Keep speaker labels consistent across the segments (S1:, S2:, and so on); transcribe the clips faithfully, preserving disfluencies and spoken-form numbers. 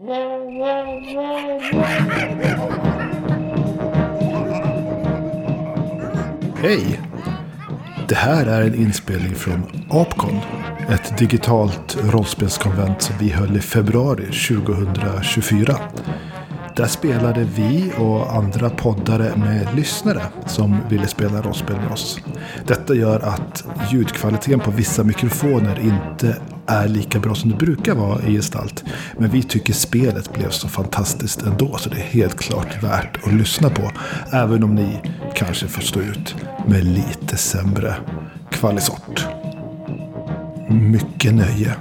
S1: Hej! Det här är en inspelning från Apcon, ett digitalt rollspelskonvent som vi höll i februari tjugohundratjugofyra. Där spelade vi och andra poddare med lyssnare som ville spela rollspel med oss. Detta gör att ljudkvaliteten på vissa mikrofoner inte är lika bra som det brukar vara i gestalt. Men vi tycker spelet blev så fantastiskt ändå, så det är helt klart värt att lyssna på. Även om ni kanske får stå ut med lite sämre kvalisort. Mycket nöje.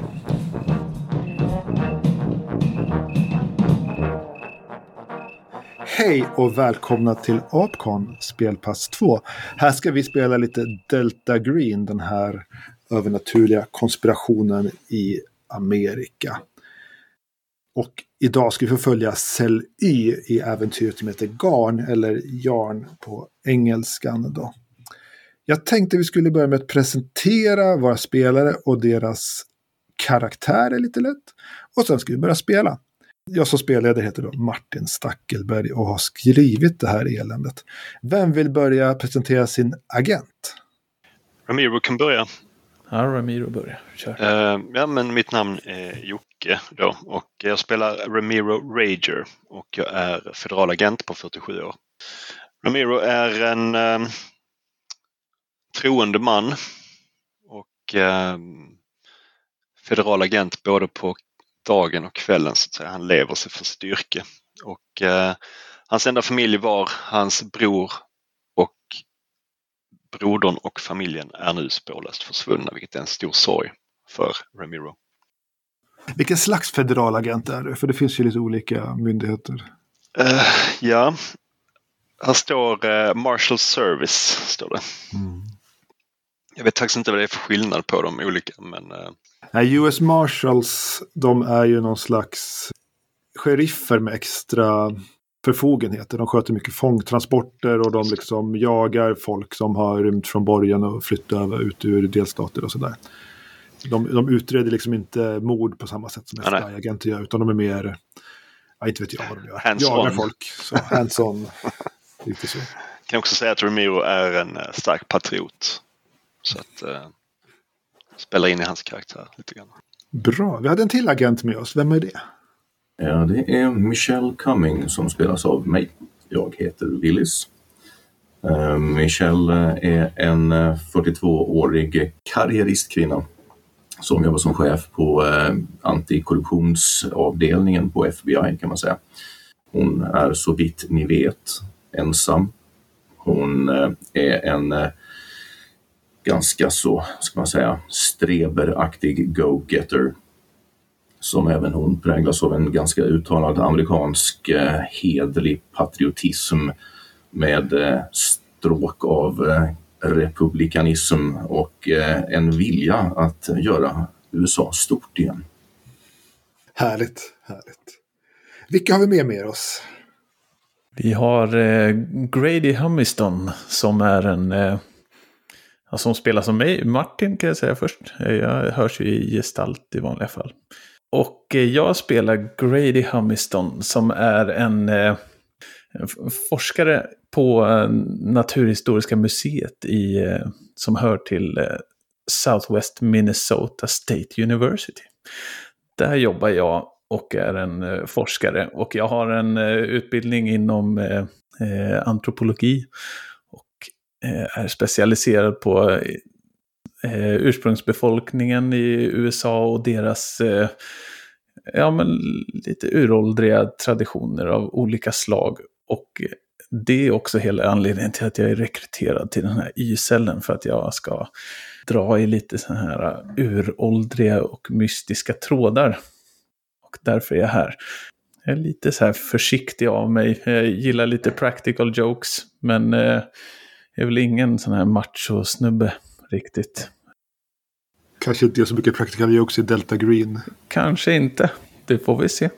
S1: Hej och välkomna till Apcon spelpass två. Här ska vi spela lite Delta Green, den här övernaturliga konspirationen i Amerika. Och idag ska vi förfölja Cell Y i äventyret som heter Garn, eller Yarn på engelskan då. Jag tänkte vi skulle börja med att presentera våra spelare och deras karaktärer lite lätt. Och sen ska vi börja spela. Jag som spelare heter då Martin Stackelberg och har skrivit det här eländet. Vem vill börja presentera sin agent?
S2: Ramiro kan börja.
S3: Ja, Ramiro börjar. Kör.
S2: Uh, ja, men mitt namn är Jocke då och jag spelar Ramiro Rager och jag är federalagent på fyrtiosju år. Ramiro är en uh, troende man och uh, federalagent både på dagen och kvällen, så att säga. Han lever sig för sitt yrke. Och uh, hans enda familj var hans bror, och brodern och familjen är nu spårlöst försvunna, vilket är en stor sorg för Ramiro.
S1: Vilken slags federalagent är du? För det finns ju lite olika myndigheter.
S2: Uh, ja, här står uh, Marshal Service, står det. Mm. Jag vet faktiskt inte vad det är för skillnad på de olika, men... Uh...
S1: Nej, U S Marshals, de är ju någon slags sheriffer med extra förfogenheter. De sköter mycket fångtransporter och de liksom jagar folk som har rymt från borgen och flyttat över ut ur delstater och sådär. De, de utreder liksom inte mord på samma sätt som F B I-agenter gör, utan de är mer, jag inte vet jag vad de gör.
S2: Hands
S1: jagar
S2: on.
S1: folk. Så hands-on. Lite så.
S2: Jag kan också säga att Ramiro är en stark patriot. Så att uh, spelar in i hans karaktär lite grann.
S1: Bra, vi hade en till agent med oss. Vem är det?
S4: Ja, det är Michelle Cumming som spelas av mig. Jag heter Willis. Uh, Michelle är en fyrtiotvåårig karriäristkvinna som jobbar som chef på uh, antikorruptionsavdelningen på F B I, kan man säga. Hon är, så vitt ni vet, ensam. Hon uh, är en uh, ganska så, ska man säga, streberaktig go-getter, som även hon präglas av en ganska uttalad amerikansk eh, hederlig patriotism med eh, stråk av eh, republikanism och eh, en vilja att göra U S A stort igen.
S1: Härligt, härligt. Vilka har vi med med oss?
S3: Vi har eh, Grady Humiston som är en... Eh, som spelar som mig, Martin kan jag säga först. Jag hörs ju i gestalt i vanliga fall. Och jag spelar Grady Humiston som är en, en forskare på Naturhistoriska museet i, som hör till Southwest Minnesota State University. Där jobbar jag och är en forskare. Och jag har en utbildning inom eh, antropologi och är specialiserad på eh, ursprungsbefolkningen i U S A och deras eh, ja, men lite uråldriga traditioner av olika slag. Och det är också hela anledningen till att jag är rekryterad till den här Y-cellen, för att jag ska dra i lite så här uråldriga och mystiska trådar. Och därför är jag här. Jag är lite så här försiktig av mig. Jag gillar lite practical jokes, men eh, jag är väl ingen sån här macho-snubbe riktigt.
S1: Kanske inte så mycket practical jokes i Delta Green.
S3: Kanske inte. Det får vi se.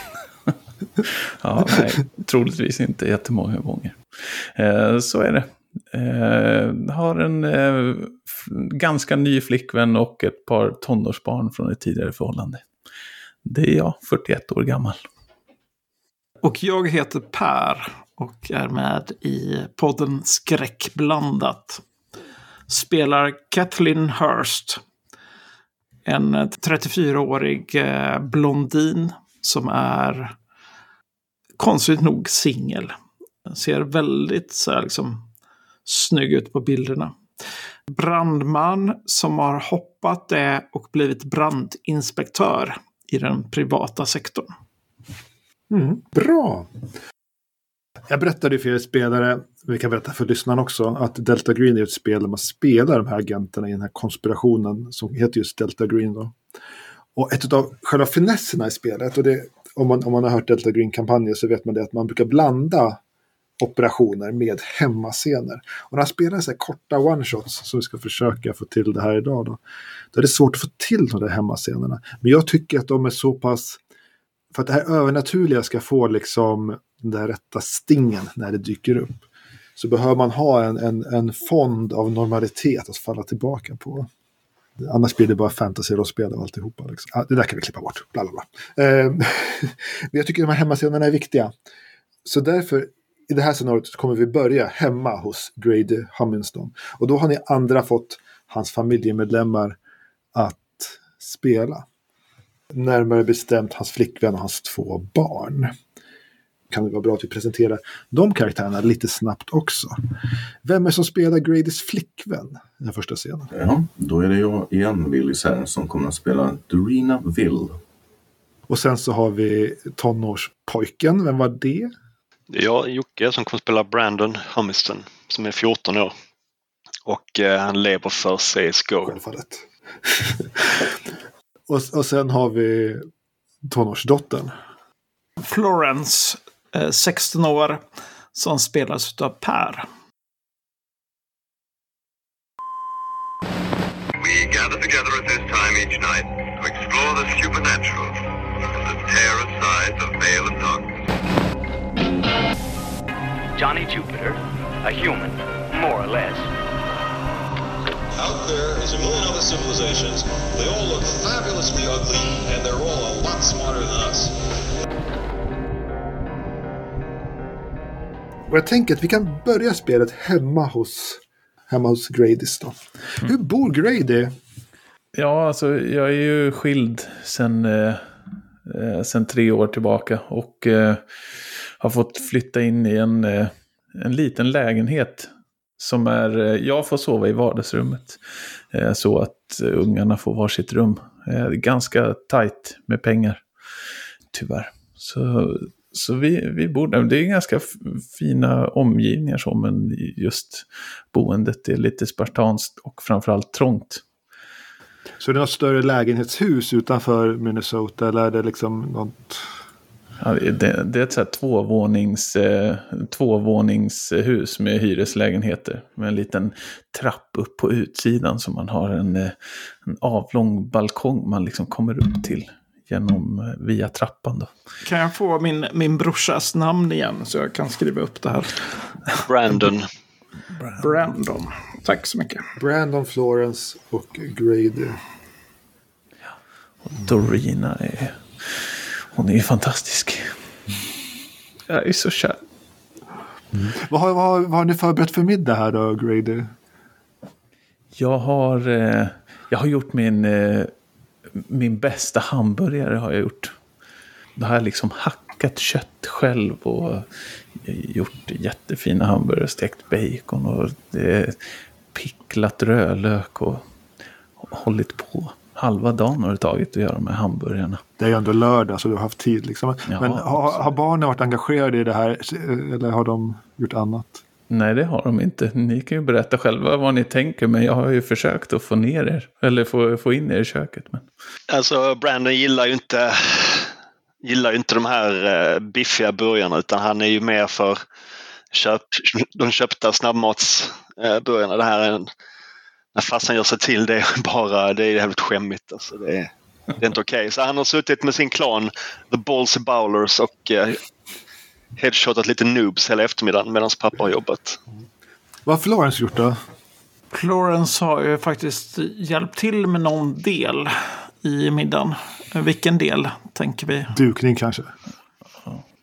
S3: Ja, nej, troligtvis inte jättemånga gånger. Eh, så är det. Eh, har en eh, f- ganska ny flickvän och ett par tonårsbarn från ett tidigare förhållande. Det är jag, fyrtioett år gammal.
S5: Och jag heter Per och är med i podden Skräckblandat. Spelar Kathleen Hurst, en trettiofyraårig blondin som är konstigt nog singel. Ser väldigt så här, liksom, snygg ut på bilderna. Brandman som har hoppat det och blivit brandinspektör i den privata sektorn.
S1: Mm, bra! Jag berättade för er spelare, vi kan berätta för lyssnarna också, att Delta Green är ett spel där man spelar de här agenterna i den här konspirationen som heter just Delta Green då. Och ett av själva finesserna i spelet, och det, om, man, om man har hört Delta Green-kampanjer så vet man det att man brukar blanda operationer med hemmascener. Och när jag spelar så här korta one-shots som vi ska försöka få till det här idag då, då är det svårt att få till de där hemmascenerna. Men jag tycker att de är så pass, för att det här övernaturliga ska få liksom den där rätta stingen när det dyker upp, så behöver man ha en, en, en fond av normalitet att falla tillbaka på. Annars blir det bara fantasy-rollspel och alltihopa. Liksom. Ah, det där kan vi klippa bort. Bla, bla, bla. Eh, men jag tycker att de här hemmascenerna är viktiga. Så därför, i det här scenariot kommer vi börja hemma hos Grady Hummingston. Och då har ni andra fått hans familjemedlemmar att spela. Närmare bestämt hans flickvän och hans två barn. Kan det vara bra att vi presenterar de karaktärerna lite snabbt också. Vem är som spelar Gradys flickvän i den första scenen?
S4: Ja, då är det jag igen, Willis här, som kommer att spela Dorina Will.
S1: Och sen så har vi tonårspojken. Vem var det?
S2: Det är jag, Jocke, som kommer att spela Brandon Hummiston, som är fjorton år. Och eh, han lever för C S G O.
S1: Självfallet. och, och sen har vi tonårsdottern.
S5: Florence, eh, sexton år, som spelas av Per.
S6: We gather together at this time each night to explore the supernatural and to tear aside the veil of darkness.
S7: Johnny Jupiter, a human, more or less.
S8: Out there is a million other civilizations. They all look fabulously ugly, and they're all a lot smarter than us.
S1: Och jag tänker att vi kan börja spelet hemma hos, hemma hos Gradys då. Mm. Hur bor Grady?
S3: Ja, alltså jag är ju skild sen, eh, sen tre år tillbaka och eh, har fått flytta in i en, eh, en liten lägenhet som är, eh, jag får sova i vardagsrummet eh, så att eh, ungarna får varsitt rum. Eh, ganska tajt med pengar, tyvärr. Så... Så vi, vi bor där. Det är ganska f- fina omgivningar så, men just boendet är lite spartanskt och framförallt trångt.
S1: Så är det något större lägenhetshus utanför Minnesota, eller är det liksom något...
S3: Ja, det, det är ett så här tvåvånings, eh, tvåvåningshus med hyreslägenheter med en liten trapp upp på utsidan så man har en, en avlång balkong man liksom kommer upp till genom via trappan då.
S5: Kan jag få min, min brorsas namn igen så jag kan skriva upp det här?
S2: Brandon.
S5: Brandon. Tack så mycket.
S1: Brandon, Florence och Grady.
S3: Ja. Och Dorina är... Hon är ju fantastisk. Jag är så kär.
S1: Mm. Vad, har, vad, har, vad har ni förberett för middag här då, Grady?
S3: Jag har, eh, jag har gjort min... Eh, min bästa hamburgare har jag gjort. Då har jag liksom hackat kött själv och gjort jättefina hamburgare, stekt bacon och det picklat rödlök och hållit på. Halva dagen har det tagit att göra de här hamburgarna.
S1: Det är ju ändå lördag så du har haft tid liksom.
S3: Ja,
S1: men har, har barnen varit engagerade i det här eller har de gjort annat?
S3: Nej, det har de inte. Ni kan ju berätta själva vad ni tänker, men jag har ju försökt att få ner er, eller få, få in er i köket. Men...
S2: Alltså, Brandon gillar ju inte gillar ju inte de här biffiga burgarna, utan han är ju mer för köp, de köpta snabbmatsburgarna. Det här är en, när farsan gör sig till det bara, det är helt skämmigt. Alltså, det är, det är inte okej. Okay. Så han har suttit med sin klan, The Balls Bowlers, och headshotat lite noobs hela eftermiddagen medan pappa har jobbat.
S1: Vad har Florence gjort då?
S5: Florence har ju faktiskt hjälpt till med någon del i middagen. Vilken del, tänker vi?
S1: Dukning kanske?
S5: Ja,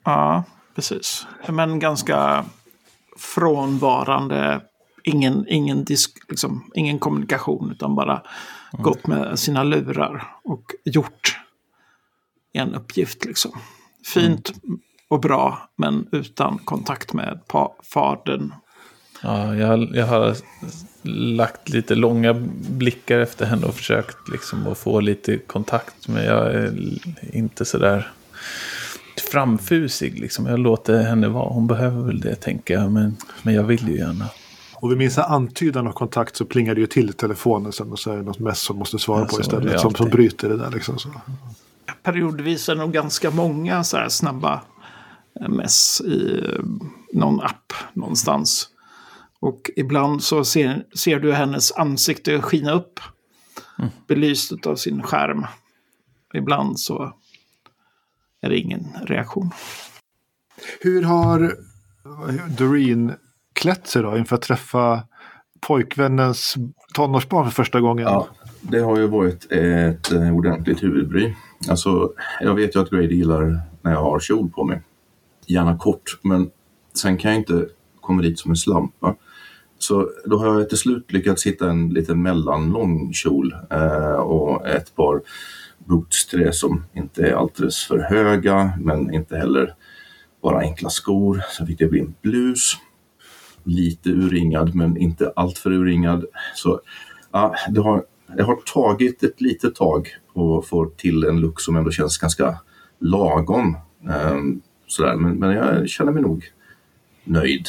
S5: Ja, precis. Men ganska frånvarande. Ingen, ingen, disk, liksom, ingen kommunikation utan bara mm. gått med sina lurar och gjort en uppgift. Liksom. Fint mm. och bra, men utan kontakt med pa- fadern.
S3: Ja, jag, jag har lagt lite långa blickar efter henne och försökt liksom att få lite kontakt, men jag är inte så där framfusig. Liksom. Jag låter henne vara. Hon behöver väl det, tänker jag, men, men jag vill ju gärna.
S1: Och vid minsta antydan av kontakt så plingar det ju till telefonen sen och så är det något mess som måste svara alltså, på istället som, som bryter det där. Liksom, så.
S5: Periodvis är det nog ganska många så här snabba mess i någon app någonstans. Och ibland så ser, ser du hennes ansikte skina upp. Mm. Belyst av sin skärm. Ibland så är det ingen reaktion.
S1: Hur har Doreen klätt sig då inför att träffa pojkvännens tonårsbarn för första gången?
S4: Ja, det har ju varit ett ordentligt huvudbry. Alltså, jag vet ju att Grady gillar när jag har kjol på mig. Gärna kort, men sen kan jag inte komma dit som en slampa. Så då har jag till slut lyckats hitta en lite mellanlång kjol eh, och ett par bootsträ som inte är alldeles för höga, men inte heller bara enkla skor. Så fick det bli en blus. Lite urringad, men inte allt för urringad. Så ja, det har, det har tagit ett litet tag och få till en look som ändå känns ganska lagom. Eh, sådär. Men, men jag känner mig nog nöjd.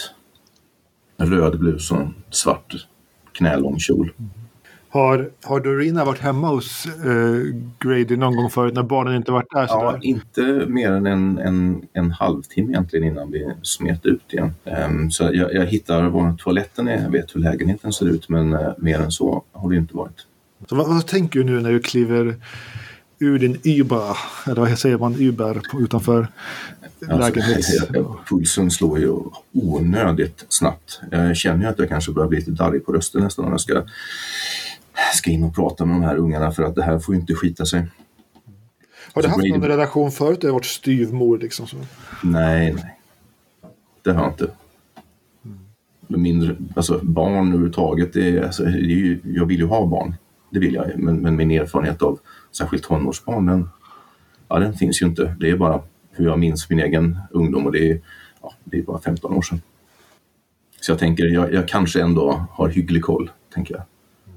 S4: Röd blus och en svart knälång kjol.
S1: Har, har Dorina varit hemma hos eh, Grady någon gång förut när barnen inte varit där?
S4: Ja, inte mer än en, en, en halvtimme egentligen innan vi smet ut igen. Um, så jag, jag hittar var toaletten är, jag vet hur lägenheten ser ut, men uh, mer än så har det inte varit.
S1: Så vad, vad tänker du nu när du kliver ur din Uber, eller vad säger man, Uber utanför lägenhets...
S4: Alltså, pulsen slår ju onödigt snabbt. Jag känner ju att jag kanske börjar bli lite darrig på rösten nästan om jag ska, ska in och prata med de här ungarna, för att det här får ju inte skita sig.
S1: Har du haft någon relation förut? Du har varit styvmor liksom så?
S4: Nej, nej. Det har jag inte. Mindre, alltså barn överhuvudtaget, det är, alltså, det är ju, jag vill ju ha barn. Det vill jag, men, men min erfarenhet av särskilt tonårsbarn, den, ja, den finns ju inte. Det är bara hur jag minns min egen ungdom, och det är, ja, det är bara femton år sedan. Så jag tänker, jag, jag kanske ändå har hygglig koll, tänker jag.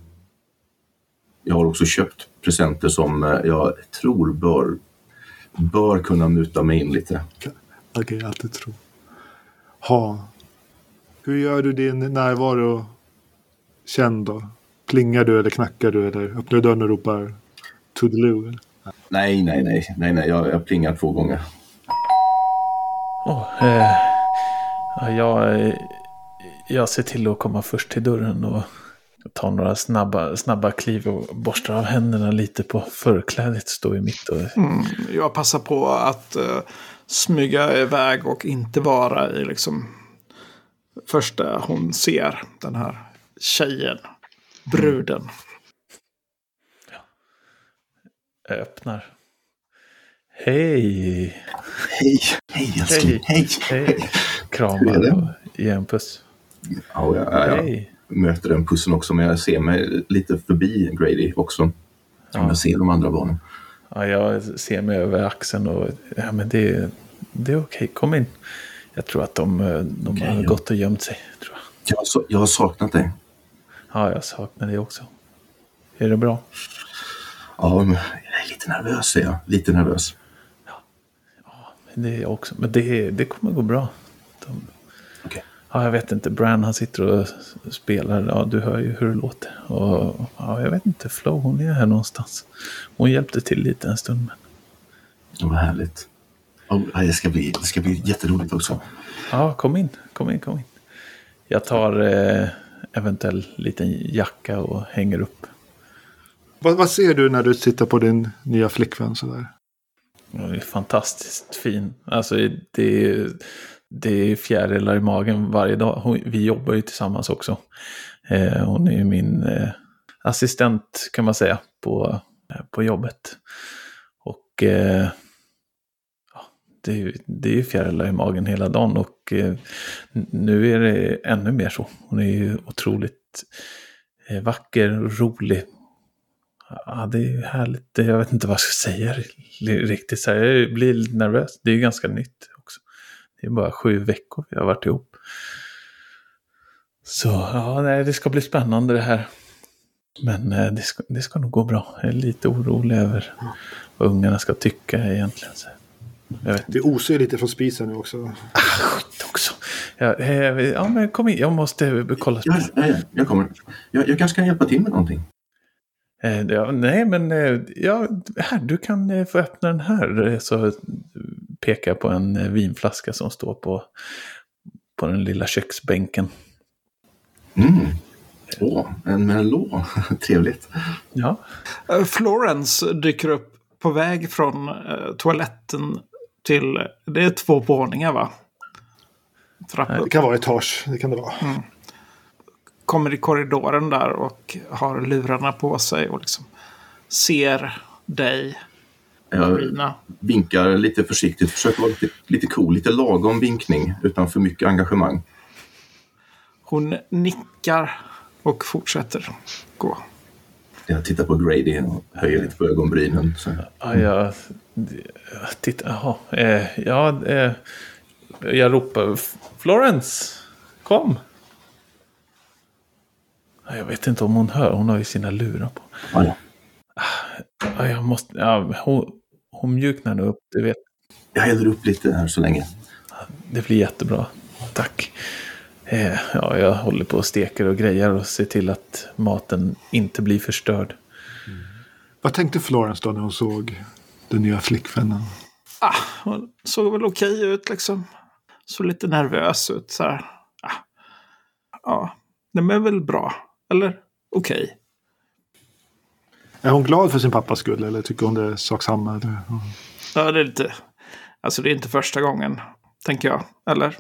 S4: Jag har också köpt presenter som jag tror bör, bör kunna muta mig in lite.
S1: Okej, okay, jag alltid tror. Ha. Hur gör du din närvaro känd då? Plingar du eller knackar du eller öppnar dörren och ropar toodaloo?
S4: Nej, nej, nej, nej, nej. Jag, jag plingar två gånger.
S3: Oh, eh, jag, jag ser till att komma först till dörren och ta några snabba, snabba kliv och borstar av händerna lite på förklädet, står i mitt. Och...
S5: Mm, jag passar på att uh, smyga iväg och inte vara i liksom första hon ser, den här tjejen, bruden. Mm.
S3: Ja. Jag öppnar. Hej!
S4: Hej! Hej älskling! Hej!
S3: Hej! Hej. Kramar och ge en puss.
S4: Ja, ja, ja.
S3: Hej!
S4: Möter den pussen också, men jag ser mig lite förbi Grady också. Ja. Jag ser de andra barnen.
S3: Ja, jag ser mig över axeln och ja, men det, det är okej. Kom in. Jag tror att de, de okay, har ja. gått och gömt sig. Tror jag.
S4: Jag, så, jag har saknat dig.
S3: Ja, jag saknar dig också. Är det bra?
S4: Ja, men jag är lite nervös, säger jag. Lite nervös.
S3: Ja, ja det är jag också. Men det, det kommer gå bra. De...
S4: Okay.
S3: Ja, jag vet inte. Bran, han sitter och spelar. Ja, du hör ju hur det låter. Och ja, jag vet inte. Flo, hon är här någonstans. Hon hjälpte till lite en stund. Men...
S4: Det var härligt. Oh, det, ska bli, det ska bli jätteroligt också.
S3: Ja, kom in. Kom in, kom in. Jag tar eh, eventuellt liten jacka och hänger upp.
S1: Vad, vad ser du när du sitter på din nya flickvän sådär?
S3: Ja, det är fantastiskt fin. Alltså det är... Det är fjärilar i magen varje dag. Hon, vi jobbar ju tillsammans också. Eh, hon är ju min eh, assistent kan man säga på, eh, på jobbet. Och eh, ja, det är ju, det är ju fjärilar i magen hela dagen och eh, nu är det ännu mer så. Hon är ju otroligt eh, vacker och rolig. Ja, det är ju härligt. Jag vet inte vad jag ska säga riktigt. Så här, jag blir lite nervös. Det är ju ganska nytt också. Det är bara sju veckor vi har varit ihop. Så ja, nej, det ska bli spännande det här. Men eh, det, ska, det ska nog gå bra. Jag är lite orolig över vad ungarna ska tycka egentligen. Så jag vet.
S1: Det osar lite från spisen nu också.
S3: Ah, skit också. Ja, eh, ja, men kom in. Jag måste kolla.
S4: Ja, ja, ja, jag kommer. Jag, jag kanske kan hjälpa till med någonting.
S3: Eh, ja, nej, men eh, ja, här, du kan eh, få öppna den här. Så pekar jag på en eh, vinflaska som står på, på den lilla köksbänken.
S4: Mm. Åh, en Merlot. Trevligt.
S3: Ja.
S5: Florence dyker upp på väg från uh, toaletten till... Det är två våningar, va? Trappor.
S1: Det kan vara etage, det kan det vara.
S5: Mm. Kommer i korridoren där och har lurarna på sig och liksom ser dig,
S4: Jag vinkar lite försiktigt, försöker vara lite, lite cool, lite lagom vinkning utan för mycket engagemang.
S5: Hon nickar och fortsätter gå.
S4: Jag tittar på Grady och höjer lite på ögonbrynen. Så.
S3: Ja, jag tittar. Jaha. Eh, ja, eh, jag ropar Florence, kom. Jag vet inte om hon hör. Hon har ju sina lurar på.
S4: Ja, ja.
S3: Ja, jag måste. Ja, hon, hon mjuknar nu upp. Du vet.
S4: Jag häller upp lite här så länge.
S3: Det blir jättebra. Tack. Eh, ja, jag håller på och steker och grejer och ser till att maten inte blir förstörd.
S1: Mm. Vad tänkte Florence då när hon såg den nya flickvännen?
S5: Ah, hon såg väl okej ut liksom. Såg lite nervös ut så här. Ah. Ja, det är väl bra. Eller okej.
S1: Är hon glad för sin pappas skull eller tycker hon det är sak samma? Eller?
S5: Ja, det är lite... Alltså det är inte första gången, tänker jag. Eller?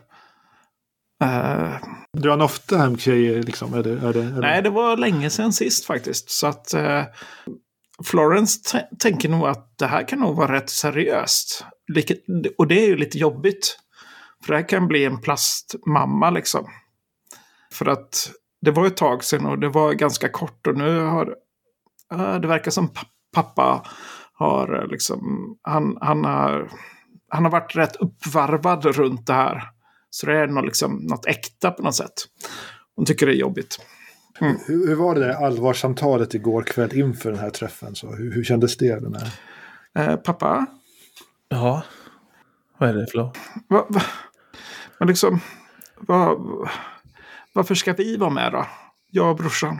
S5: Uh,
S1: Drar han ofta hem tjejer liksom? Är det, är det, är det...
S5: Nej, det var länge sedan sist faktiskt. Så att uh, Florence t- tänker nog att det här kan nog vara rätt seriöst. Vilket, och det är ju lite jobbigt. För det här kan bli en plastmamma liksom. För att det var ett tag sedan och det var ganska kort. Och nu har... Uh, det verkar som pappa har liksom... Han, han, har, han har varit rätt uppvarvad runt det här. Så det är något, liksom, något äkta på något sätt. Hon tycker det är jobbigt. Mm.
S1: Hur, hur var det där allvarsamtalet igår kväll inför den här träffen? Så hur, hur kändes det? Den här?
S5: Eh, pappa?
S3: Ja. Vad är det för lov?
S5: Va, va, men liksom... Va, varför ska vi vara med då? Jag och brorsan.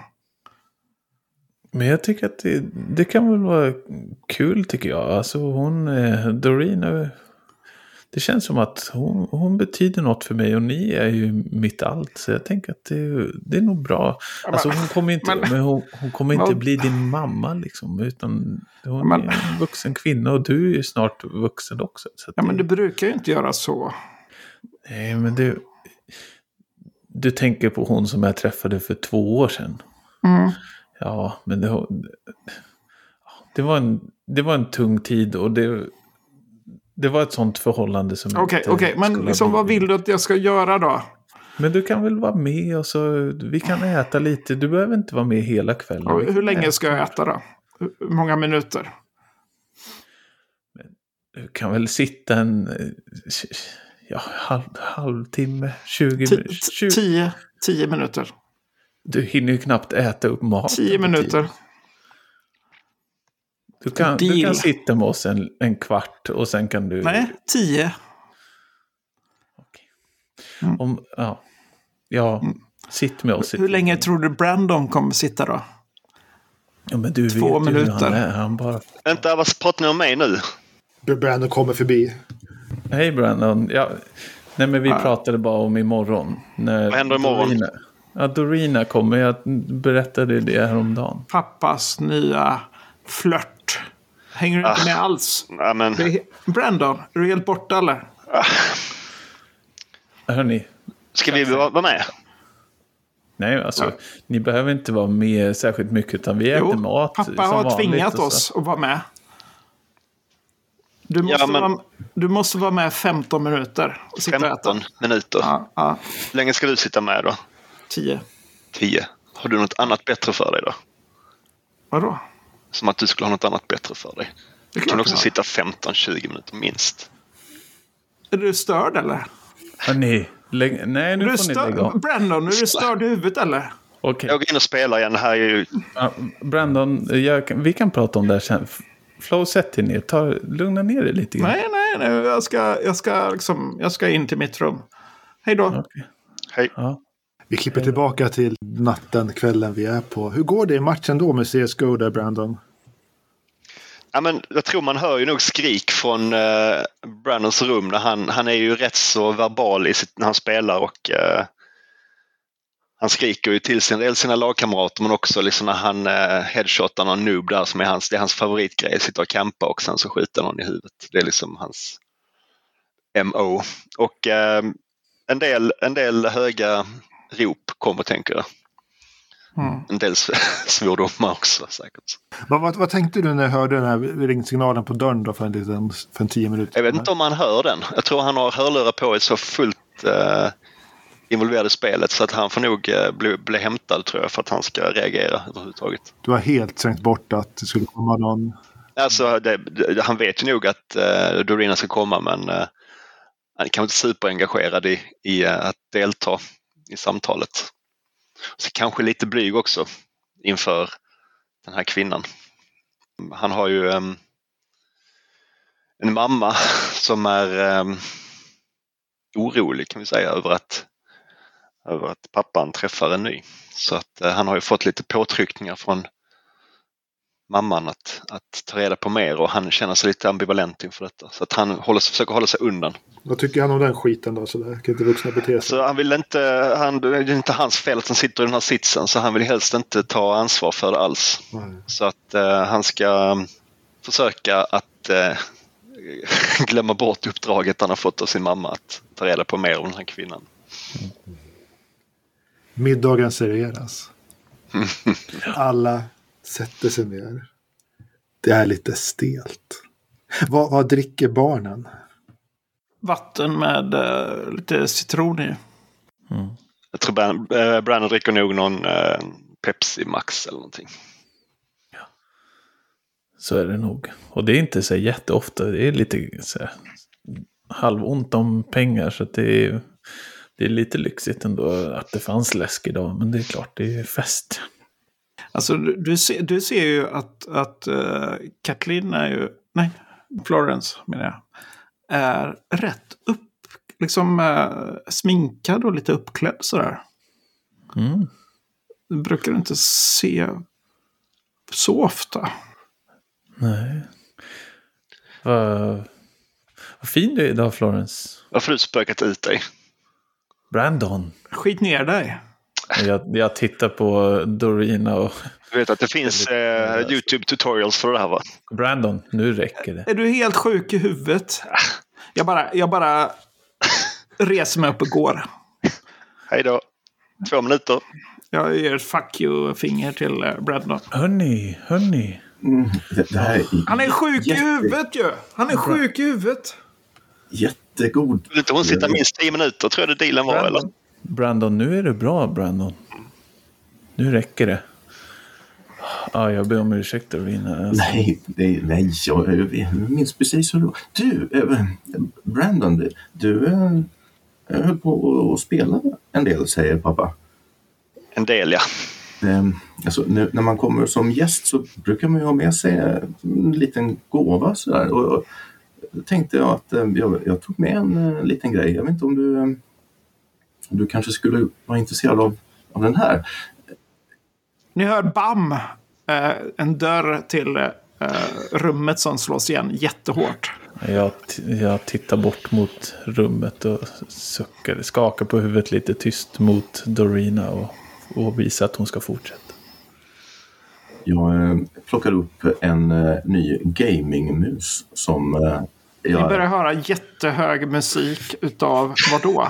S3: Men jag tycker att det, det kan väl vara kul tycker jag. Alltså hon, eh, Doreen, det känns som att hon, hon betyder något för mig och ni är ju mitt allt. Så jag tänker att det, det är nog bra. Alltså hon kommer inte, men, men hon, hon kommer inte men, bli din mamma liksom. Utan hon men, är en vuxen kvinna och du är ju snart vuxen också. Så
S5: ja
S3: det,
S5: men du brukar ju inte göra så.
S3: Nej men det... Du tänker på hon som jag träffade för två år sedan.
S5: Mm.
S3: Ja, men det, det, var en, det var en tung tid och det, det var ett sånt förhållande som...
S5: Okej, okay, okej. Okay. Men liksom, vad vill du att jag ska göra då?
S3: Men du kan väl vara med och så... Vi kan äta lite. Du behöver inte vara med hela kvällen.
S5: Och hur länge ska jag äta då? Hur många minuter?
S3: Men du kan väl sitta en... Ja, halv, halvtimme, tjugo minuter.
S5: Tio, tio minuter.
S3: Du hinner ju knappt äta upp mat.
S5: Tio minuter.
S3: Du kan, du kan sitta med oss en, en kvart och sen kan du...
S5: Nej, tio.
S3: Okej. Mm. Om, ja, ja mm. Sitt med oss.
S5: Hur länge tror du Brandon kommer sitta då?
S3: Ja, men du
S5: Två
S3: vet
S5: minuter.
S3: Ju, han är, han bara...
S2: Vänta, vad pratar ni om mig nu?
S1: Brandon kommer förbi.
S3: Hej Brandon. Ja, nej men vi ja. pratade bara om imorgon. När
S2: vad händer imorgon?
S3: Dorina, ja, Dorina kommer. Jag berättade det häromdagen.
S5: Pappas nya flört. Hänger du inte ah, med alls?
S2: Ja, men...
S5: Brandon, är du helt borta eller?
S2: Ah.
S3: Hörrni.
S2: Ska vi vara med?
S3: Nej, alltså. Ja. Ni behöver inte vara med särskilt mycket. Utan vi äter
S5: jo,
S3: mat.
S5: Pappa har tvingat oss att vara med. Du måste,
S2: Ja, men-
S5: vara, du måste vara med femton minuter. Och sitta och äta.
S2: femton minuter.
S5: Ja, ja,
S2: Hur länge ska du sitta med då?
S5: tio.
S2: tio. Har du något annat bättre för dig då?
S5: Vadå?
S2: Som att du skulle ha något annat bättre för dig.
S5: Det är
S2: Du
S5: klart
S2: kan
S5: jag
S2: också
S5: har.
S2: sitta femton tjugo minuter minst.
S5: Är du störd eller?
S3: Hörni, lägg... nej nu
S5: Är du
S3: får ni lägga
S5: störd?
S3: av.
S5: Brandon, är du störd i huvudet eller?
S3: Okej.
S2: Jag går in och spelar igen. Det här är ju...
S3: Ja, Brandon, jag, kan- vi kan prata om det här sen. Flow, sätt dig ner. Ta, lugna ner dig lite grann.
S5: Nej, nej, nej. Jag ska, jag ska, liksom, jag ska in till mitt rum. Hej då.
S3: Okej.
S2: Hej.
S3: Ja.
S1: Vi klipper tillbaka till natten, kvällen vi är på. Hur går det i matchen då med C S G O där, Brandon?
S2: Ja, men jag tror man hör ju nog skrik från eh, Brandons rum. När han, han är ju rätt så verbal i sitt, när han spelar och eh, han skriker ju till sin del sina lagkamrater, men också liksom när han eh, headshotar någon noob där som är hans, det är hans favoritgrej, sitta och campa och sen så skjuter någon i huvudet. Det är liksom hans M O. Och eh, en, del, en del höga rop kommer, tänker jag.
S5: Mm.
S2: En del svordomar också säkert.
S1: Vad, vad, vad tänkte du när du hörde den här ringsignalen på dörren då för en liten för en tio minuter?
S2: Jag vet inte om han hör den. Jag tror han har hörlurar på så fullt eh, involverad i spelet så att han får nog eh, bli, bli hämtad, tror jag, för att han ska reagera överhuvudtaget.
S1: Du har helt trängt bort att det skulle komma någon...
S2: Alltså, det, det, han vet ju nog att eh, Dorina ska komma, men eh, han är kanske inte superengagerad i, i eh, att delta i samtalet. Så kanske lite blyg också inför den här kvinnan. Han har ju eh, en mamma som är eh, orolig, kan vi säga, över att, över att pappan träffar en ny. Så att eh, han har ju fått lite påtryckningar från mamman att, att ta reda på mer, och han känner sig lite ambivalent inför detta. Så att han håller, försöker hålla sig undan.
S1: Vad tycker han om den skiten då? Så där? Kan inte vuxna bete sig?
S2: Så han vill inte, han, det är inte hans fel att han sitter i den här sitsen, så han vill helst inte ta ansvar för det alls.
S1: Nej.
S2: Så att eh, han ska försöka att eh, glömma bort uppdraget han har fått av sin mamma att ta reda på mer om den här kvinnan.
S1: Middagen serveras. Alla sätter sig ner. Det är lite stelt. Vad, vad dricker barnen?
S5: Vatten med uh, lite citron i.
S2: Jag tror Brandon, eh, Brandon dricker nog någon eh, Pepsi Max eller någonting.
S3: Så är det nog. Och det är inte så jätteofta. Det är lite så här, halvont om pengar. Så att det är, det är lite lyxigt ändå att det fanns läsk idag. Men det är klart, det är fest.
S5: Alltså du, du, ser, du ser ju att, att uh, Kathleen är ju... Nej, Florence menar jag. Är rätt upp... Liksom uh, sminkad och lite uppklädd sådär.
S3: Mm.
S5: Du brukar inte se så ofta.
S3: Nej. Vad, vad fin du är idag, Florence.
S2: Varför har du spökat ut dig?
S3: Brandon.
S5: Skit ner dig.
S3: Jag, jag tittar på Dorina och...
S2: Du vet att det finns eh, YouTube-tutorials för det här, va?
S3: Brandon, nu räcker det.
S5: Är du helt sjuk i huvudet? Jag bara, jag bara reser mig upp och går.
S2: Hej då. Två minuter.
S5: Jag ger ett fuck you-finger till uh, Brandon.
S3: Hörni, hörni.
S4: Mm, det, det här är
S5: Han är sjuk
S4: jätte,
S5: i huvudet ju! Han är sjuk i huvudet!
S4: jättegod.
S2: Vill inte hon sitta minst tio minuter, tror jag det dealen var, eller?
S3: Brandon, nu är det bra, Brandon. Nu räcker det. Ja, jag ber om ursäkt, Dorina. Alltså.
S4: Nej, nej, nej, jag, jag minns precis hur det var. Du, äh, Brandon, du, du äh, höll på att spela en del, säger pappa.
S2: En del, ja.
S4: Ähm, alltså, nu, när man kommer som gäst så brukar man ju ha med sig en liten gåva sådär. Och, och då tänkte jag att äh, jag, jag tog med en äh, liten grej. Jag vet inte om du, äh, du kanske skulle vara intresserad av, av den här.
S5: Ni hör bam! Eh, en dörr till eh, rummet som slås igen jättehårt.
S3: Jag, jag tittar bort mot rummet och suckar, skakar på huvudet lite tyst mot Dorina och, och visar att hon ska fortsätta.
S4: Jag äh, plockar upp en äh, ny gamingmus som... Äh, jag...
S5: Ni börjar höra jättehög musik utav vad då?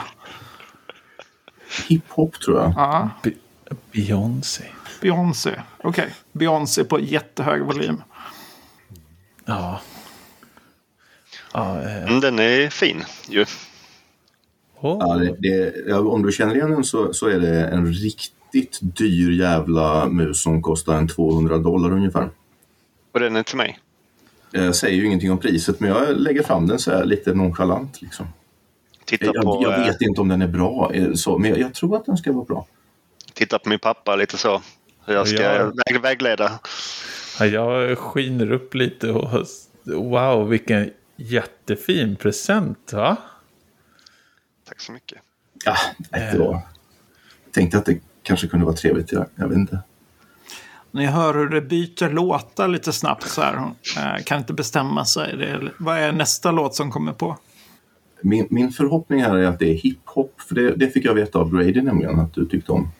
S4: Hiphop, tror jag.
S5: Ja,
S3: Be- Beyoncé.
S5: Beyoncé. Okej, okay. Beyoncé på jättehög volym.
S3: Ja. Ja, eh.
S2: mm, den är fin ju.
S3: Oh.
S4: Ja, det, det, ja, om du känner igen den så, så är det en riktigt dyr jävla mus som kostar en tvåhundra dollar ungefär.
S2: Och den är till mig.
S4: Jag säger ju ingenting om priset, men jag lägger fram den så här lite nonchalant liksom.
S2: Titta
S4: jag,
S2: på,
S4: jag vet inte om den är bra, så, men jag, jag tror att den ska vara bra.
S2: Titta på min pappa lite så. Hur jag ska
S3: Ja.
S2: väg, vägleda.
S3: Ja, jag skiner upp lite och wow, vilken jättefin present, va?
S2: Tack så mycket.
S4: Ja, det var... Jag tänkte att det kanske kunde vara trevligt, jag, jag vet inte.
S5: Ni hör hur det byter låtar lite snabbt så här. Hon eh, kan inte bestämma sig. Det är, vad är nästa låt som kommer på?
S4: Min, min förhoppning här är att det är hiphop, för det, det fick jag veta av Grady nämligen att du tyckte om.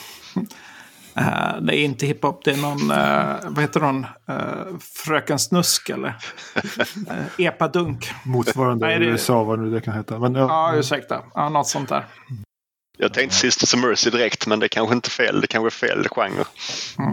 S5: Uh, det är inte hiphop, det är någon, uh, vad heter hon, uh, Fröken Snusk eller uh, Epadunk.
S1: Motsvarande
S5: Nej, det...
S1: U S A, vad nu det kan heta. Men, ja,
S5: ja, ursäkta. Ja, något sånt där.
S2: Jag tänkte Sisters of Mercy direkt, men det är kanske inte fel. Det kanske är fel genre.
S5: Mm.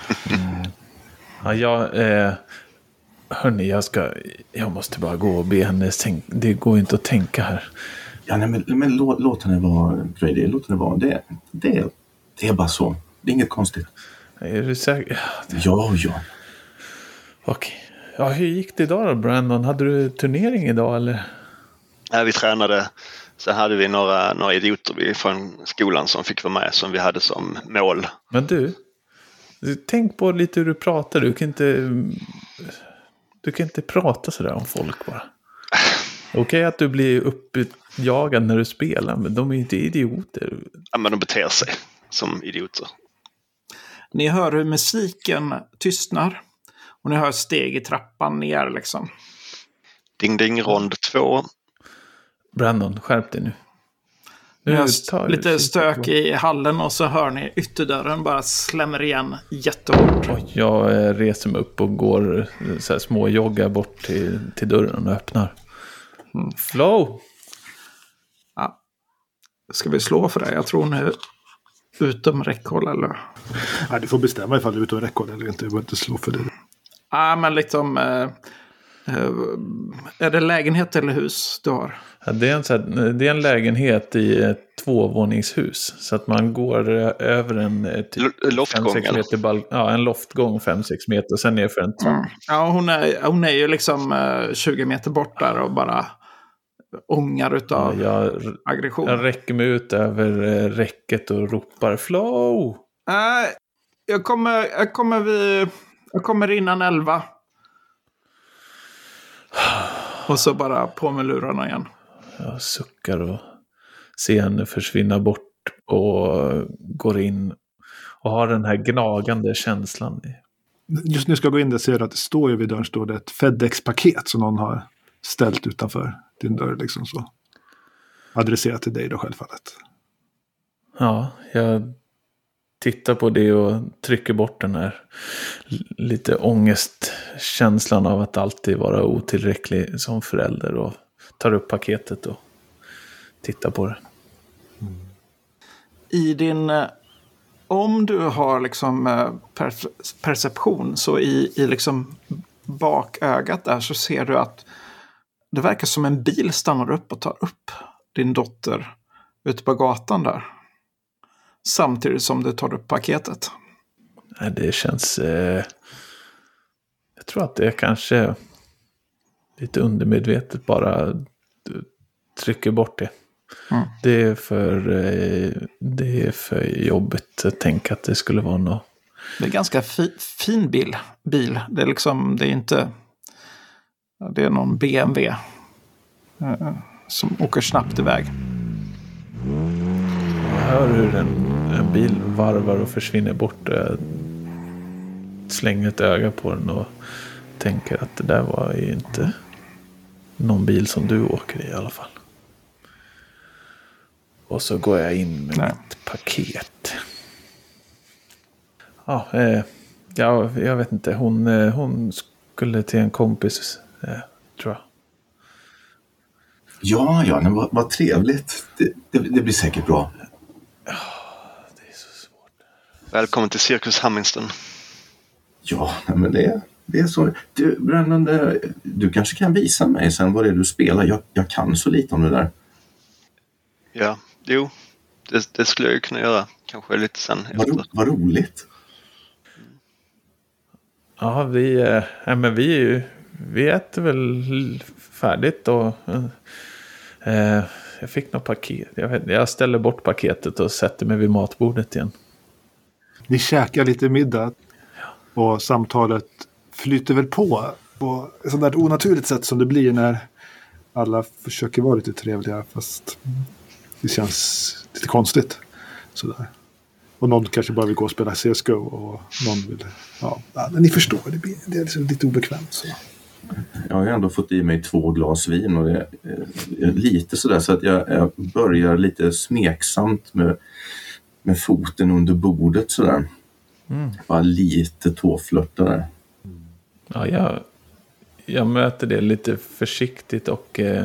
S3: Ja, jag... Eh... Hörni, jag ska... Jag måste bara gå och be henne tänka. Det går inte att tänka här.
S4: Ja, nej, men, men låt, låt henne vara, Grady. Låt henne vara. Det, det, det är bara så. Det är inget konstigt.
S3: Är du säker?
S4: Ja, ja.
S3: Okej. Ja, hur gick det idag då, Brandon? Hade du turnering idag, eller?
S2: När vi tränade så hade vi några, några idioter från skolan som fick vara med, som vi hade som mål.
S3: Men du, tänk på lite hur du pratar. Du kan inte... Du kan inte prata sådär om folk bara. Okej okay, att du blir uppjagad när du spelar, men de är inte idioter.
S2: Ja, men de beter sig som idioter.
S5: Ni hör hur musiken tystnar. Och ni hör steg i trappan ner liksom.
S2: Ding ding rond två.
S3: Brandon, skärp dig nu.
S5: Nu har lite stök på. I hallen och så hör ni ytterdörren bara slämmer igen jättehårt.
S3: Och jag reser mig upp och går så här små joggar bort till, till dörren och öppnar. Mm. Flow!
S5: Ja. Ska vi slå för det? Jag tror hon är utom räckhåll eller?
S1: Ja, du får bestämma ifall du är utom räckhåll eller inte. Jag vill inte slå för det.
S5: Ja, men liksom... Eh, är det lägenhet eller hus du har?
S3: Ja, det, är en så här, det är en lägenhet i ett tvåvåningshus. Så att man går över en typ
S2: loftgång,
S3: fem sex meter bal- ja, en loftgång fem sex meter och sen ner för en trapp.
S5: Mm. Ja, hon är, hon är ju liksom uh, tjugo meter bort där och bara ångar utav
S3: ja, jag,
S5: aggression.
S3: Jag räcker mig ut över uh, räcket och ropar flow!
S5: Nej, uh, jag kommer, jag kommer vid, jag kommer innan elva. Och så bara på med lurarna igen.
S3: Jag suckar och ser henne försvinna bort och går in och har den här gnagande känslan.
S1: Just nu ska jag gå in där och ser att det står ju vid dörren står det ett FedEx-paket som någon har ställt utanför din dörr liksom så. Adresserat till dig då självfallet.
S3: Ja, jag tittar på det och trycker bort den här lite ångestkänslan av att alltid vara otillräcklig som förälder och tar upp paketet och tittar på det.
S5: Mm. I din, om du har liksom perception så i, i liksom bakögat där så ser du att det verkar som en bil stannar upp och tar upp din dotter ute på gatan där. Samtidigt som du tar upp paketet.
S3: Det känns... Eh, jag tror att det är kanske lite undermedvetet bara trycker bort det. Mm. Det är för eh, det är för jobbigt att tänka att det skulle vara något.
S5: Det är ganska fi, fin bil. bil. Det är liksom, det är inte... Det är någon B M W eh, som åker snabbt iväg.
S3: Jag hör hur en, en bil varvar och försvinner bort. Jag slänger ett öga på den och tänker att det där var ju inte någon bil som du åker i i alla fall. Och så går jag in med Nej. mitt paket. Ja, eh, jag, jag vet inte. Hon, eh, hon skulle till en kompis, eh, tror jag.
S4: Ja, ja, men vad, vad trevligt. Det, det, det blir säkert bra.
S3: Ja, det är så svårt.
S2: Välkommen till Cirkus Hamilton.
S4: Ja, men det, Det är så. Du, Brandon, du kanske kan visa mig sen vad det är du spelar. Jag, jag kan så lite om det där.
S2: Ja, jo. Det, det skulle jag kunna göra. Kanske lite sen
S4: vad,
S2: efter.
S4: Vad roligt.
S3: Ja, vi, äh, men vi är ju... Vi äter väl färdigt och... Äh, jag fick något paket. Jag, vet, jag ställer bort paketet och sätter mig vid matbordet igen.
S1: Ni käkar lite middag. Och samtalet flyter väl på. På ett sånt där onaturligt sätt som det blir när alla försöker vara lite trevliga. Fast det känns lite konstigt. Sådär. Och någon kanske bara vill gå och spela C S G O. Och någon vill... Ja, men ni förstår. Det, blir, det är liksom lite obekvämt så.
S4: Jag har ändå fått i mig två glas vin och det är lite sådär så att jag, jag börjar lite smeksamt med, med foten under bordet sådär. Mm. Bara lite tåflörta där.
S3: Ja, jag, jag möter det lite försiktigt och eh,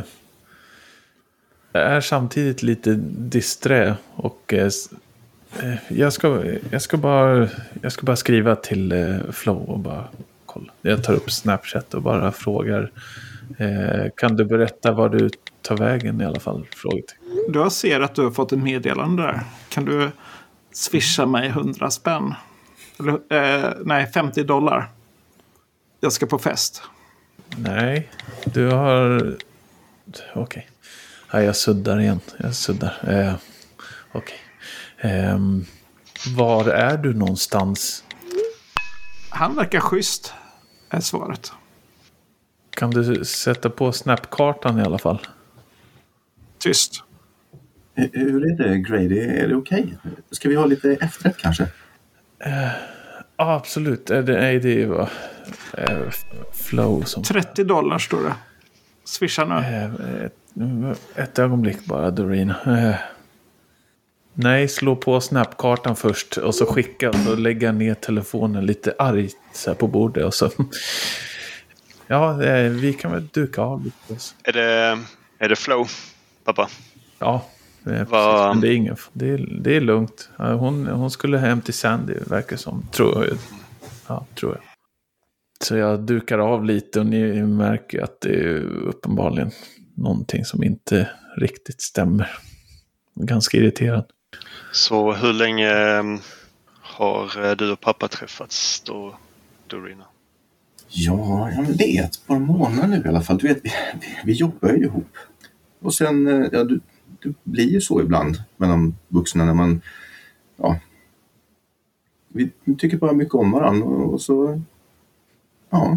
S3: är samtidigt lite disträ och eh, jag, ska, jag, ska bara, jag ska bara skriva till eh, Flow och bara kolla. Jag tar upp Snapchat och bara frågar eh, kan du berätta var du tar vägen i alla fall? Fråget.
S5: Du ser att du har fått en meddelande där. Kan du swisha mig hundra spänn? Eller, eh, nej, femtio dollar. Jag ska på fest.
S3: Nej, du har... Okej. Okay. Ja, jag suddar igen. Jag suddar. Eh, Okej. Okay. Eh, var är du någonstans?
S5: Han verkar schysst, är svaret.
S3: Kan du sätta på snapkartan i alla fall?
S5: Tyst.
S4: Hur är det, Grady? Är det okej? Okay? Ska vi ha lite efterrätt kanske?
S3: Eh, ja, absolut. Är det, är det var eh, Flow som...
S5: trettio dollar står det. Swisha nu.
S3: Eh, ett, ett ögonblick bara, Doreen. Eh, nej, slå på snapkartan först och så skicka och så lägga ner telefonen lite argt så här på bordet och så... Ja, eh, vi kan väl duka av lite.
S2: Är det, är det Flow, pappa?
S3: Ja, eh,
S2: Va...
S3: men det är ingen, det är, det är lugnt. Hon, hon skulle hem till Sandy, verkar som. Tror jag. Ja, tror jag. Så jag dukar av lite och ni märker att det är uppenbarligen någonting som inte riktigt stämmer. Ganska irriterad.
S2: Så hur länge har du och pappa träffats då, Dorina?
S4: Ja, det är ett par månader nu i alla fall. Du vet, vi, vi jobbar ju ihop. Och sen, ja, du, det blir ju så ibland mellan vuxna när man, ja, vi tycker bara mycket om varandra och så, ja.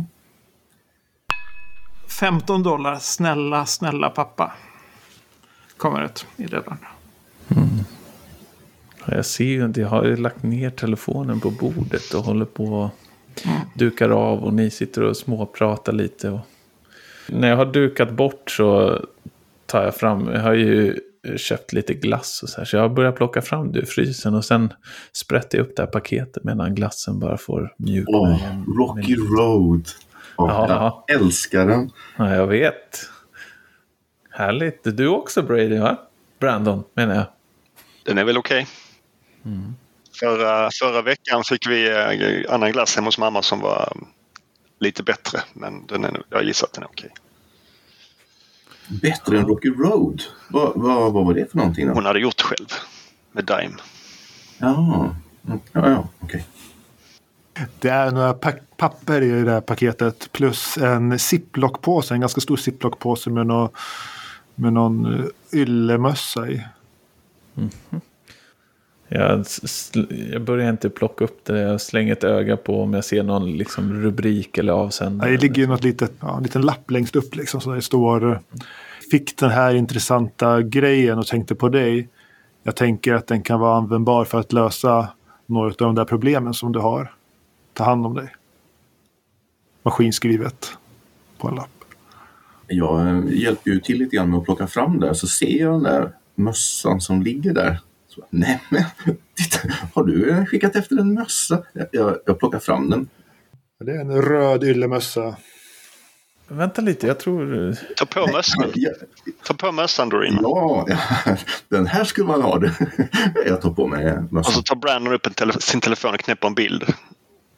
S5: femton dollar, snälla, snälla pappa. Kommer ett meddelande.
S3: Mm. Jag ser ju att jag har lagt ner telefonen på bordet och håller på mm. dukar av och ni sitter och småpratar lite. Och... När jag har dukat bort så tar jag fram, jag har ju köpt lite glass och så här, så jag har börjat plocka fram det ur frysen och sen sprätter jag upp det här paketet medan glassen bara får mjukna.
S4: Oh, Rocky Men... Road. Oh, ja. Jag älskar den.
S3: Ja, jag vet. Härligt. Du också, Brady, va? Brandon, menar jag.
S2: Den är väl okej. Okay. Mm. Förra, förra veckan fick vi eh, annan glass hemma hos mamma som var lite bättre. Men den är, jag gissar att den är okej. Okay.
S4: Bättre än Rocky Road? Vad, vad, vad var det för någonting då?
S2: Hon hade gjort själv. Med Dime.
S4: Ja, ja, ja okej. Okay.
S1: Det är några pa- papper i det här paketet plus en ziplockpåse, en ganska stor ziplockpåse med, nå- med någon yllemössa i.
S3: Mm-hmm. Jag, jag börjar inte plocka upp det. Jag slänger ett öga på om jag ser någon liksom rubrik eller avsändare.
S1: Ja, det ligger ju något litet, ja, en liten lapp längst upp liksom, så det står fick den här intressanta grejen och tänkte på dig. Jag tänker att den kan vara användbar för att lösa några av de där problemen som du har. Ta hand om dig. Maskinskrivet på en lapp.
S4: Jag hjälper ju till lite grann med att plocka fram det. Så ser jag den där mössan som ligger där. Så, nej men, titta, har du skickat efter en mössa? Jag, jag plockar fram den.
S1: Det är en röd yllemössa.
S3: Vänta lite, jag tror...
S2: Ta på mössan. Ta på mössan, Doreen.
S4: Ja, den här skulle man ha. Jag tar på mig mössan.
S2: Och så tar Brandon upp en tele- sin telefon och knäpper en bild.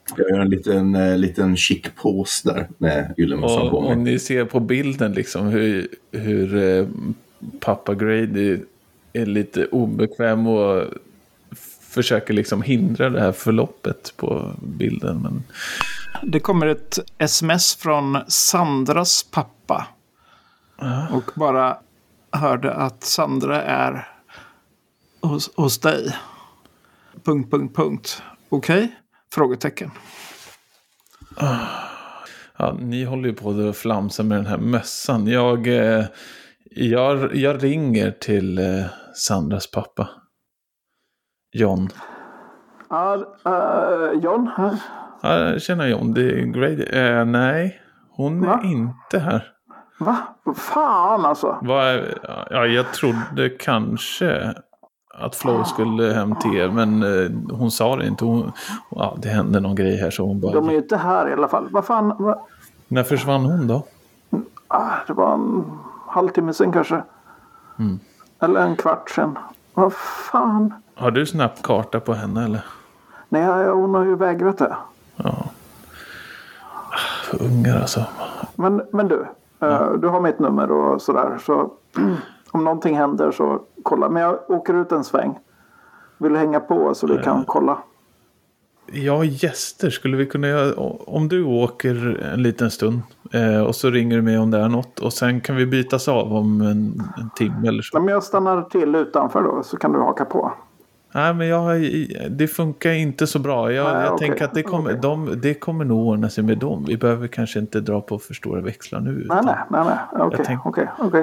S4: Jag gör en liten, uh, liten chic pose där med yllemössan på mig.
S3: Och ni ser på bilden liksom hur, hur uh, pappa Grady är lite obekväm och försöker liksom hindra det här förloppet på bilden. Men...
S5: Det kommer ett sms från Sandras pappa. Ja. Och bara hörde att Sandra är hos, hos dig. Punkt, punkt, punkt. Okej? Okay? Frågetecken.
S3: Ja, ni håller ju på att flamsa med den här mössan. Jag, eh, jag, jag ringer till eh, Sandras pappa. John.
S5: Ja, uh, John här.
S3: Ja, tjena John, det är Grady. Uh, nej, hon Va? är inte här.
S5: Va? Fan alltså.
S3: Va? Ja, jag trodde kanske att Flo skulle hem till er, men uh, hon sa det inte. Hon, ja, det hände någon grej här så hon bara...
S5: De är ju inte här i alla fall. Vad fan? Va?
S3: När försvann hon då?
S5: Ah, det var en halvtimme sen kanske. Mm. Eller en kvart sen. Vad fan?
S3: Har du snabbt karta på henne eller?
S5: Nej, hon har ju vägrat det.
S3: Ja. För ungar alltså.
S5: Men, men du, ja. Du har mitt nummer och sådär. Så om någonting händer så kolla. Men jag åker ut en sväng. Vill du hänga på så vi ja. kan kolla?
S3: Ja, gäster skulle vi kunna göra. Om du åker en liten stund eh, och så ringer du mig om det är något. Och sen kan vi bytas av om en, en timme eller så.
S5: Men jag stannar till utanför då så kan du haka på.
S3: Nej, men jag, det funkar inte så bra. Jag, Nej, jag okay. tänker att det kommer, okay. de, det kommer nog ordna sig med dem. Vi behöver kanske inte dra på för stora växlar nu.
S5: Nej, nej, nej, nej. Okej, tänk... okej, okej.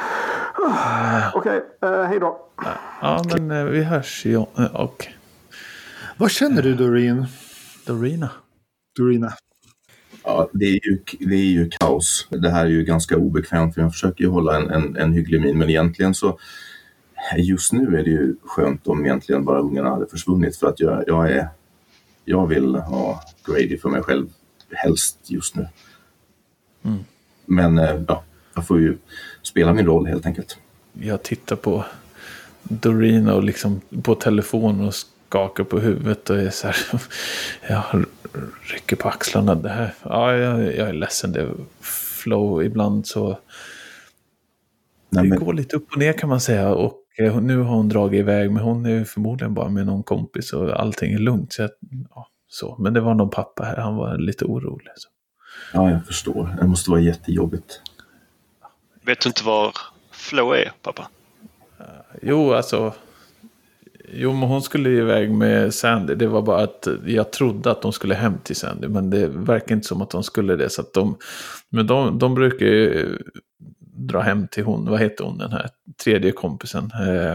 S5: Okej, hej då.
S3: Ja, men uh, vi hörs ju. Uh, Okej. Okay.
S1: Vad känner du, Doreen?
S3: Dorina.
S1: Dorina.
S4: Ja, det är, ju, det är ju kaos. Det här är ju ganska obekvämt. Jag försöker ju hålla en, en, en hygglig min. Men egentligen så... Just nu är det ju skönt om egentligen bara ungarna hade försvunnit. För att jag, jag, är, jag vill ha Grady för mig själv. Helst just nu. Mm. Men ja, jag får ju spela min roll helt enkelt.
S3: Jag tittar på Dorina och liksom på telefon och skakar på huvudet och är så här, jag rycker på axlarna. Det här, ja, jag, jag är ledsen. Det är flow ibland så Nej, det men... går lite upp och ner kan man säga. Och nu har hon dragit iväg, men hon är förmodligen bara med någon kompis och allting är lugnt. Så, ja, så. Men det var någon pappa här, han var lite orolig. Så.
S4: Ja, jag förstår. Det måste vara jättejobbigt.
S2: Vet du inte var Flo är, pappa?
S3: Uh, jo, alltså... Jo, men hon skulle iväg med Sandy. Det var bara att jag trodde att de skulle hem till Sandy. Men det verkar inte som att de skulle det. Så att de, men de, de brukar ju dra hem till hon. Vad heter hon, den här tredje kompisen? Eh,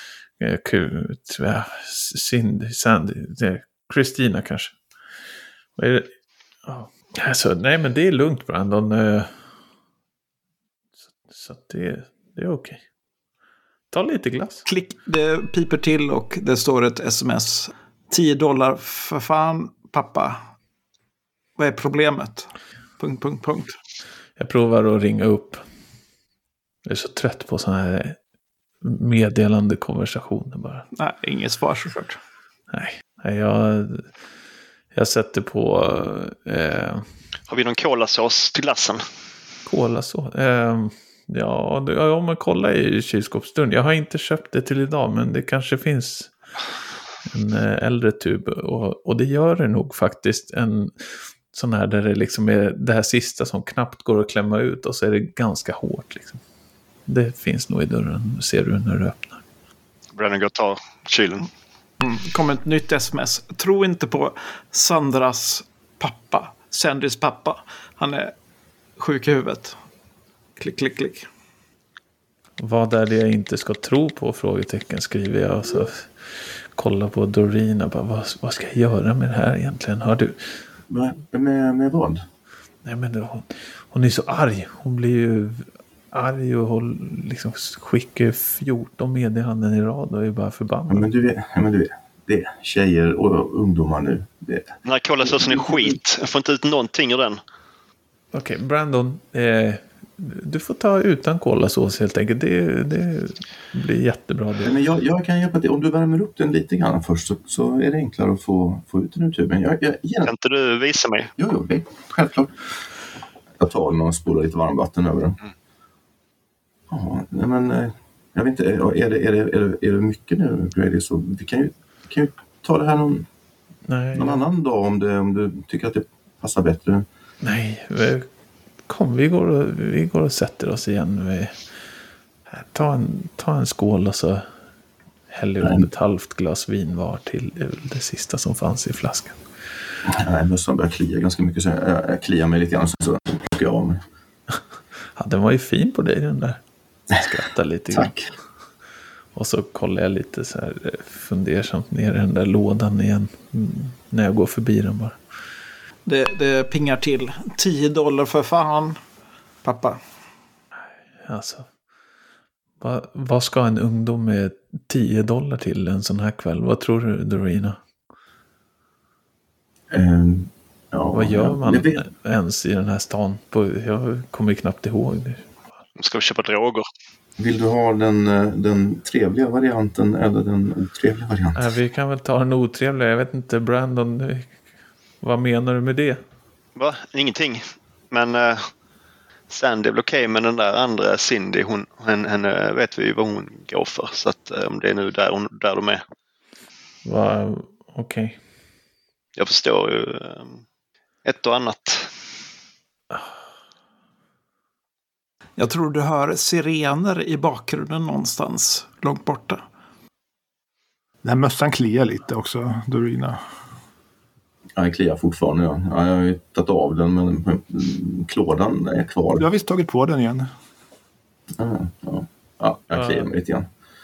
S3: eh, Cindy, Sandy. Kristina kanske. Vad är det? Oh. Alltså, nej, men det är lugnt, Brandon. Eh, så så det, det är okej. Ta lite glass.
S5: Klick, det piper till och det står ett sms. tio dollar för fan, pappa. Vad är problemet? Punkt, punkt, punkt.
S3: Jag provar att ringa upp. Jag är så trött på sådana här meddelande konversationer bara.
S5: Nej, inget svar såklart.
S3: Nej, jag, jag sätter på... Eh,
S2: Har vi någon kolasås till glassen?
S3: Kolasås? Eh, ja, om man kollar i kylskåpsdörren. Jag har inte köpt det till idag, men det kanske finns en äldre tub. Och, och det gör det nog faktiskt. En sån här där det liksom är det här sista som knappt går att klämma ut. Och så är det ganska hårt liksom. Det finns nog i dörren, ser du när du öppnar.
S2: Brandon går och tar kylen.
S5: Mm, kommer ett nytt sms. Tro inte på Sandras pappa. Sandys pappa. Han är sjuk i huvudet. Klick, klick, klick.
S3: Vad är det jag inte ska tro på? Frågetecken skriver jag. Och så kolla på Dorina. Bara, vad, vad ska jag göra med det här egentligen? Har du...
S4: Med, med, med vad?
S3: Nej, men hon, hon är så arg. Hon blir ju arg och hon liksom skickar fjorton meddelanden i rad och är bara förbannad.
S4: Ja, men du vet, ja, men du vet. Det är tjejer och ungdomar nu. Det.
S2: Den här kolasåsen är skit. Jag får inte ut någonting ur den.
S3: Okej, okay, Brandon. Eh, du får ta utan kolasås helt enkelt. Det, det blir jättebra. Det.
S4: Men jag, jag kan hjälpa till. Om du värmer upp den lite grann först så, så är det enklare att få, få ut den ur tuben. Jag, jag, jag...
S2: Kan inte du visa mig?
S4: Jo, jo, det, självklart. Jag tar den och spolar lite varmvatten över den. Mm. Ja, men jag vet inte, är det, är det, är det, är det mycket nu, Grady? Så vi kan ju, vi kan ju ta det här någon,
S3: Nej,
S4: någon
S3: ja.
S4: annan dag om, det, om du tycker att det passar bättre.
S3: Nej, kom, vi går och, vi går och sätter oss igen. Vi, ta, en, ta en skål och så häller upp ett halvt glas vin var till. Det är väl det sista som fanns i flaskan.
S4: Nej, mössan börjar klia ganska mycket så jag, jag kliar mig lite grann så plockar jag av mig.
S3: Ja, den var ju fin på dig den där. Jag skrattar lite grann.
S4: Tack.
S3: Och så kollar jag lite så här fundersamt ner i den där lådan igen. Mm, när jag går förbi den bara.
S5: Det, det pingar till. tio dollar för fan, pappa.
S3: Alltså. Vad, vad ska en ungdom med tio dollar till en sån här kväll? Vad tror du, Dorina?
S4: Um, ja,
S3: vad gör man
S4: jag vet.
S3: ens i den här stan? På, jag kommer knappt ihåg det.
S2: Ska vi köpa droger?
S4: Vill du ha den, den trevliga varianten eller den otrevliga varianten?
S3: Nej, vi kan väl ta den otrevliga. Jag vet inte, Brandon. Vad menar du med det?
S2: Va? Ingenting. Men uh, Sandy är väl okej, men den där andra Cindy, hon, henne, henne vet vi vad hon går för. Så att uh, om det är nu där, hon, där de är.
S3: Va? Okej. Okay.
S2: Jag förstår ju uh, ett och annat.
S5: Jag tror du hör sirener i bakgrunden någonstans långt borta.
S1: Den här mössan kliar lite också, Dorina.
S4: Ja, jag kliar fortfarande. Ja. Ja, jag har ju tagit av den, men klådan är kvar.
S1: Du har visst tagit på den igen.
S4: Ja, ja. ja jag kliar mig lite grann.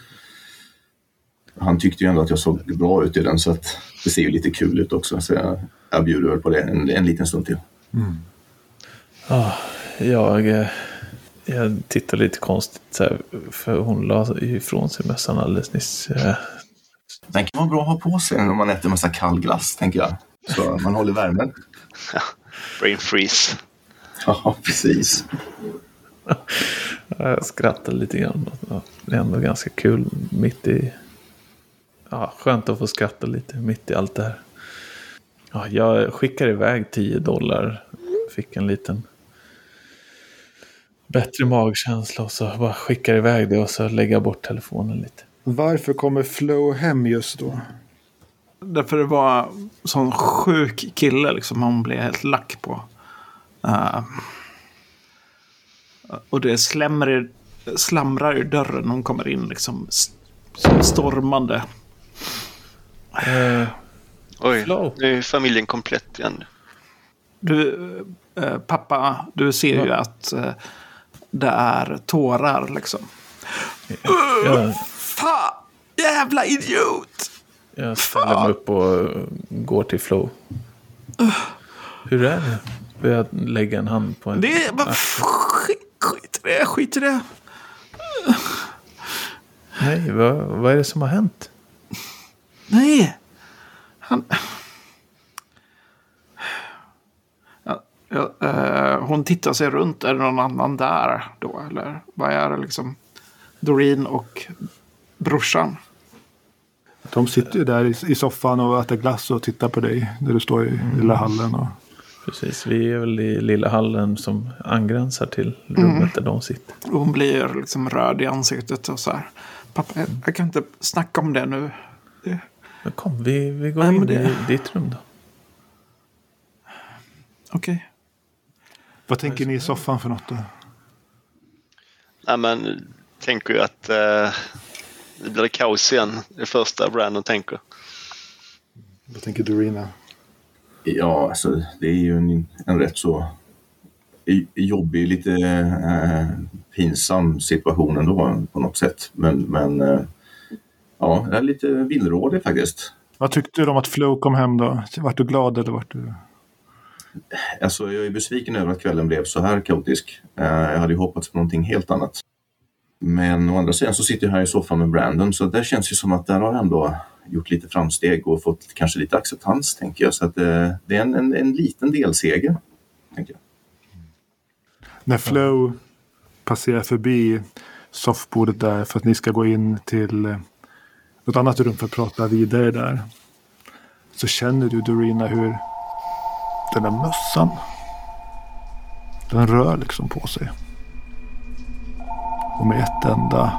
S4: Han tyckte ju ändå att jag såg bra ut i den, så att det ser ju lite kul ut också. Så jag, jag bjuder väl på det en, en liten stund till.
S3: Mm. Oh, jag... Jag tittar lite konstigt så här, för hon la ifrån sig mössan alldeles nyss.
S4: Den kan vara bra att ha på sig när man äter en massa kall glass, tänker jag. Så man håller värmen.
S2: Brain freeze.
S4: Ja, precis.
S3: Jag skrattar lite grann. Det är ändå ganska kul mitt i... Ja, skönt att få skratta lite mitt i allt det här. Ja, jag skickar iväg tio dollar. Fick en liten... bättre magkänsla och så bara skickar iväg det och så lägger bort telefonen lite.
S1: Varför kommer Flo hem just då?
S5: Därför det var sån sjuk kille liksom, man blev helt lack på. Uh, och det slämmer, slamrar i dörren när hon kommer in liksom st- stormande.
S3: Uh,
S2: Oj,
S3: Flo.
S2: nu är familjen komplett igen.
S5: Du, uh, pappa, du ser ja. ju att uh, det är tårar liksom.
S3: Ja.
S5: Uh, fan, jävla idiot!
S3: Jag ställer mig upp och går till Flo.
S5: Uh.
S3: Hur är det? Får jag lägga en hand på en...
S5: Det är bara... Skit, skit i det, skit i det. Uh.
S3: Nej, vad, vad är det som har hänt?
S5: Nej. Han... Ja, ja, uh, hon tittar sig runt. Är det någon annan där då? Eller vad är det liksom? Doreen och brorsan.
S1: De sitter ju där i, i soffan och äter glass och tittar på dig. Där du står i mm. lilla hallen. Och...
S3: Precis, vi är väl i lilla hallen som angränsar till rummet mm. där de sitter.
S5: Och hon blir liksom röd i ansiktet och så här. Pappa, jag, jag kan inte snacka om det nu. Det...
S3: Men kom, vi, vi går
S5: Nej,
S3: in
S5: det...
S3: i ditt rum då.
S5: Okej. Okay.
S1: Vad tänker ni i soffan för något då?
S2: Nej, men tänker ju att uh, det blir kaos igen. Det första Brandon tänker.
S1: Vad tänker Dorina?
S4: Ja, alltså det är ju en, en rätt så jobbig, lite eh, pinsam situation ändå på något sätt. Men, men eh, ja, det är lite villrådig faktiskt.
S1: Vad tyckte du om att Flo kom hem då? Vart du glad eller vart du...
S4: Alltså jag är besviken över att kvällen blev så här kaotisk. Eh, jag hade ju hoppats på någonting helt annat. Men å andra sidan så sitter jag här i soffan med Brandon, så det känns ju som att där har jag ändå gjort lite framsteg och fått kanske lite acceptans, tänker jag. Så att eh, det är en, en, en liten delseger, tänker jag.
S1: När Flo passerar förbi soffbordet där för att ni ska gå in till något annat rum för att prata vidare där. Så känner du, Dorina, hur den där mössan, den rör liksom på sig. Och med ett enda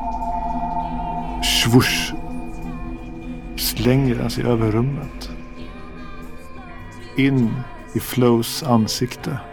S1: svurs slänger den sig över rummet. In i Flows ansikte.